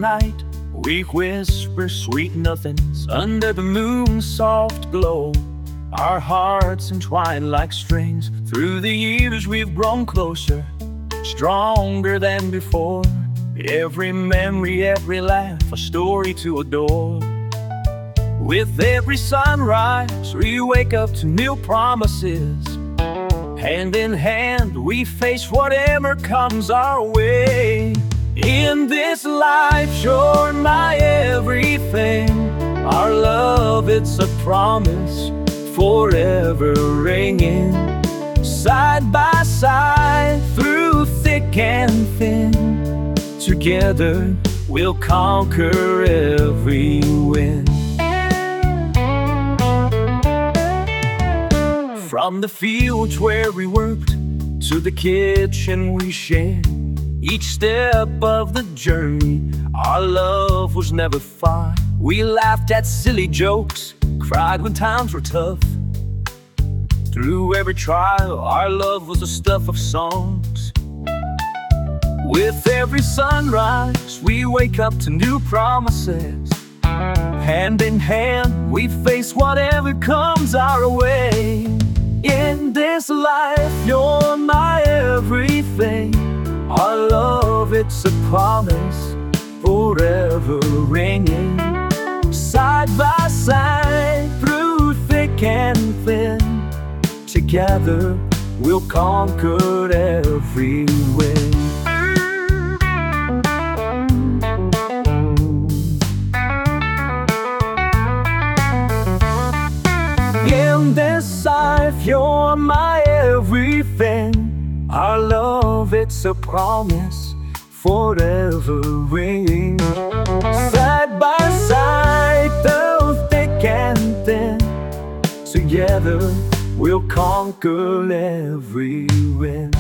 night, we whisper sweet nothings under the moon's soft glow. Our hearts entwine like strings. Through the years we've grown closer, stronger than before. Every memory, every laugh, a story to adore. With every sunrise, we wake up to new promises. Hand in hand, we face whatever comes our way. In this life, you're my everything. Our love, it's a promise, forever ringing. Side by side, through thick and thin. Together, we'll conquer every wind. From the fields where we worked to the kitchen we shared, each step of the journey, our love was never far. We laughed at silly jokes, cried when times were tough. Through every trial, our love was the stuff of songs. With every sunrise, we wake up to new promises. Hand in hand, we face whatever comes our way. In this life, you're my everything. Our love, it's a promise, forever ringing. Side by side, through thick and thin. Together, we'll conquer every wind. In this life, you're my everything. Our love, it's a promise, forever ringing. Side by side, through thick and thin. Together, we'll conquer every wind.